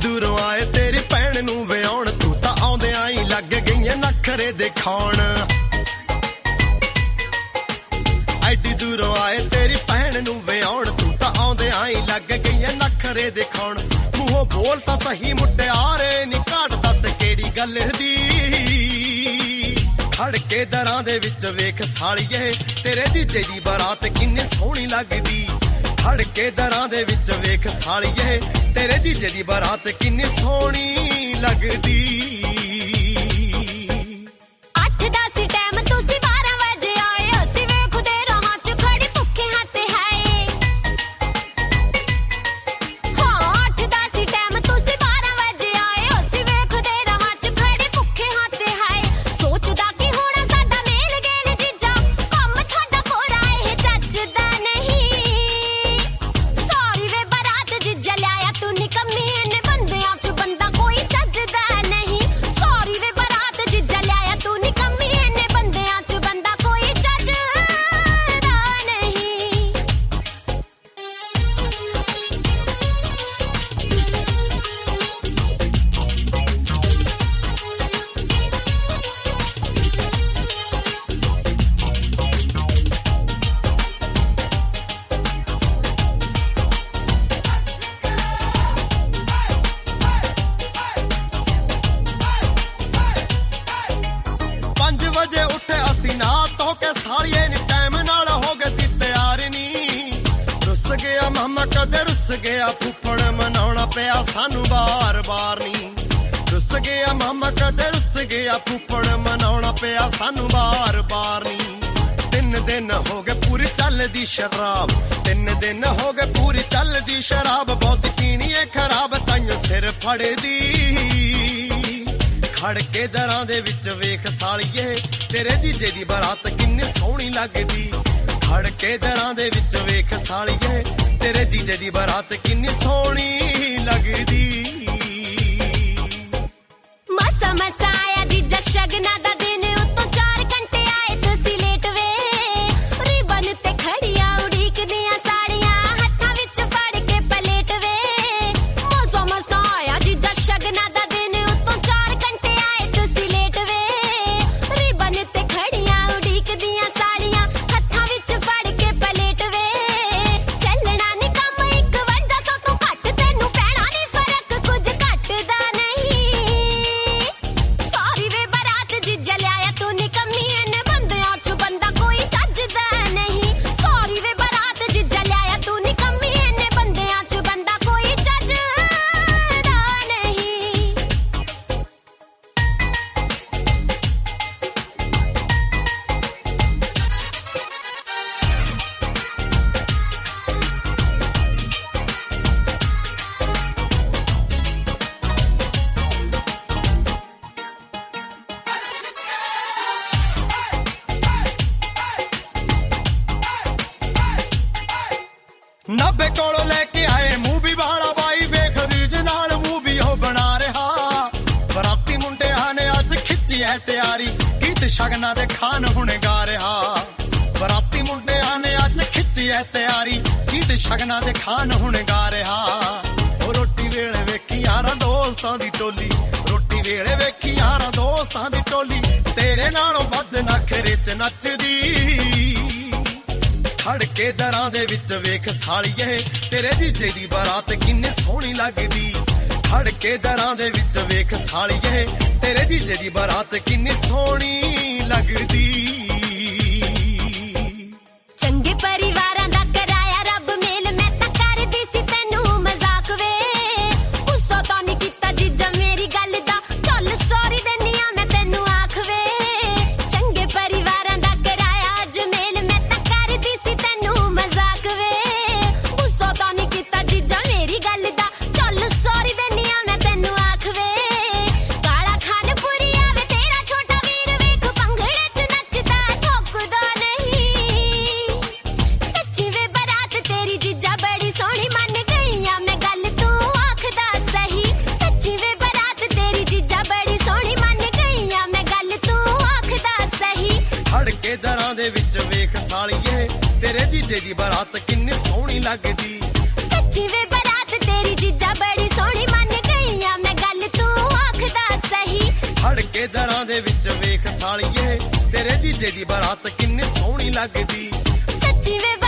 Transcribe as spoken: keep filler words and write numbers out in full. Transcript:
दूरों आए तेरी भैन नूं विआउण तू तां आउंदियां ही लग गईयां नखरे दिखाउण एडी दूरों आए तेरी भैन नूं विआउण तू तां आउंदियां ही लग गईयां नखरे दिखाउण मूंहों बोल तां सही मुटियारे नी घाट दस किहड़ी गल दी खड़ के दरां दे विच वेख सालिए तेरे जीजे दी बारात किन्नी सोहणी लगदी खड़ के दरां दे विच वेख सालिए तेरे जीजे दी बारात किन्नी सोहणी लगदी अठ दस टाइम तुसी बारह बजे आए असी वेखदे राहां च खड़ी भुखे हत्थ है हां अठ दस टाइम तुसी बारह बजे आए असी वेखदे राहां च खड़ी भुखे हत्थ है सोचदा कि होना साडा मेल गेल जीजा काम थाडा पूरा ए जचदा नहीं सॉरी वे बारात जीजा लाया तू निकम्मी ने बंदियां च बंदा कोई जचदा नहीं सॉरी वे बारात जीजा लाया तू निकम्मी ने बंदियां च बंदा कोई जचदा नहीं पांच बजे उठे असी ना तो के सालिए नी टाइम नाल हो गए सी तैयार नी रुस गया मामा कदे रुस गया फुफड़ मनाउणा पिया सानू बार बार नी रुस गया मामा कदे रुस गया फुफड़ मनाउणा पिया सानू बार बार नी तीन दिन हो गए पूरी चलदी शराब तीन दिन हो गए पूरी चलदी शराब बहुत पीनी है खराब ताइयों सिर फड़दी खड़ के दरां दे विच वेख सालिए तेरे जीजे दी बारात किन्नी सोहणी लगदी खड़ के दरां दे विच वेख सालिए तेरे जीजे दी बारात किन्नी सोहणी लगदी मसा मसा आया जीजा शगना दा दिन उत्तों चार घंटे आए तुसी लेट वे रिबन ते खड़ियां उड़ीकदियां साड़ियां हत्थां विच फड़ के पलेट वे मसा मसा आया जीजा शगना दा दिन उत्तों चार घंटे आए तुसी लेट वे रिबन ते खड़ियां उड़ीकदियां साड़ियां हत्थां विच फड़ के पलेट वे ਚੱਲਣਾ ਨੀ ਕੰਮ ਇਕਵੰਜਾ ਸੌ ਤੋਂ ਘੱਟ ਤੈਨੂੰ ਪੈਣਾ ਨੀ ਫਰਕ ਕੁਝ ਘਟਦਾ ਨਹੀਂ ਸੌਰੀ ਵੇ ਬਾਰਾਤ ਜੀਜਾ ਲਿਆਇਆ ਤੂੰ ਨਿਕੰਮੀ ਇਹਨੇ ਬੰਦਿਆਂ ਚ ਬੰਦਾ ਕੋਈ ਚੱਜਦਾ ਨਹੀਂ ਸੌਰੀ ਵੇ ਬਾਰਾਤ ਜੀਜਾ ਲਿਆਇਆ ਤੂੰ ਨਿਕੰਮੀ ਇਹਨੇ ਬੰਦਿਆਂ ਚ ਬੰਦਾ ਕੋਈ ਚੱਜਦਾ ਨਹੀਂ नब्बे कोलों लेके आए मूवी वाला बाई वेख रीज नाल मूवी हो बना रहा बराती मुंडिया ने अज खिच्ची है तैयारी गीत शगना दे खान हुण गा रहा बराती मुंडिया ने अज खिच्ची है तैयारी गीत शगना दे खान हुण गा रहा ओ रोटी वेले वेखी यारा दोस्तां दी टोली रोटी वेले वेखी यारा दोस्तां दी टोली तेरे नालों वध नखरे च नचदी खड़ के दरां दे विच वेख सालिए तेरे जीजे दी बारात किन्नी सोहणी लगदी खड़ के दरां दे विच वेख सालिए तेरे जीजे दी बारात किन्नी सोहणी लगदी ਚੰਗੇ ਪਰਿਵਾਰਾਂ ਦਾ ਕਰਾਇਆ ਰੱਬ ਮੇਲ ਮੈਂ ਤਾਂ ਕਰਦੀ ਸੀ ਤੈਨੂੰ ਮਜ਼ਾਕ ਵੇ ਗੁੱਸਾ ਤਾਂ ਨਹੀਂ ਕੀਤਾ ਜੀਜਾ ਮੇਰੀ ਗੱਲ ਦਾ ਚੱਲ ਸੌਰੀ ਦਿੰਨੀ ਆ ਮੈਂ ਤੈਨੂੰ ਆਖ ਵੇ ਚੰਗੇ ਪਰਿਵਾਰਾਂ ਦਾ ਕਰਾਇਆ ਅੱਜ ਮੇਲ ਮੈਂ ਤਾਂ ਕਰਦੀ ਸੀ ਤੈਨੂੰ ਮਜ਼ਾਕ ਵੇ ਗੁੱਸਾ ਤਾਂ ਨਹੀਂ ਕੀਤਾ ਜੀਜਾ ਮੇਰੀ ਗੱਲ ਦਾ ਚੱਲ ਸੌਰੀ ਦਿੰਨੀ ਆ ਮੈਂ ਤੈਨੂੰ ਆਖ ਵੇ ਕਾਲਾ ਖਾਨ ਪੁਰੀ ਆਵੇ ਤੇਰਾ ਛੋਟਾ ਵੀਰ ਵੇਖ ਭੰਗੜੇ ਚ ਨੱਚਦਾ ਠੋਕਦਾ ਨਹੀਂ ਸੱਚੀ ਵੇ ਬਾਰਾਤ ਤੇਰੀ ਜੀਜਾ ਬੜੀ ਸੋਹਣੀ ਮੰਨ ਗਈ ਆ ਮੈਂ ਗੱਲ ਤੂੰ ਆਖਦਾ ਸਹੀ ਸੱਚੀ ਵੇ ਬਾਰਾਤ ਤੇਰੀ ਜੀਜਾ ਬੜੀ ਸੋਹਣੀ ਮੰਨ ਗਈ ਆ ਮੈਂ ਗੱਲ ਤੂੰ ਆਖਦਾ ਸਹੀ ਖੜ ਕੇ ਦਰਾਂ ਦੇ ਵਿੱਚ ਵੇਖ ਸਾਲੀਏ ਤੇਰੇ ਜੀਜੇ ਦੀ ਬਾਰਾਤ ਕਿੰਨੀ ਸੋਹਣੀ ਲੱਗਦੀ ਸੱਚੀ ਵੇ ਬਾਰਾਤ ਤੇਰੀ ਜੀਜਾ ਬੜੀ ਸੋਹਣੀ ਮੰਨ ਗਈ ਜੀਜੇ ਦੀ ਬਰਾਤ ਕਿੰਨੀ ਸੋਹਣੀ ਲੱਗਦੀ ਸੱਚੀ ਵੇ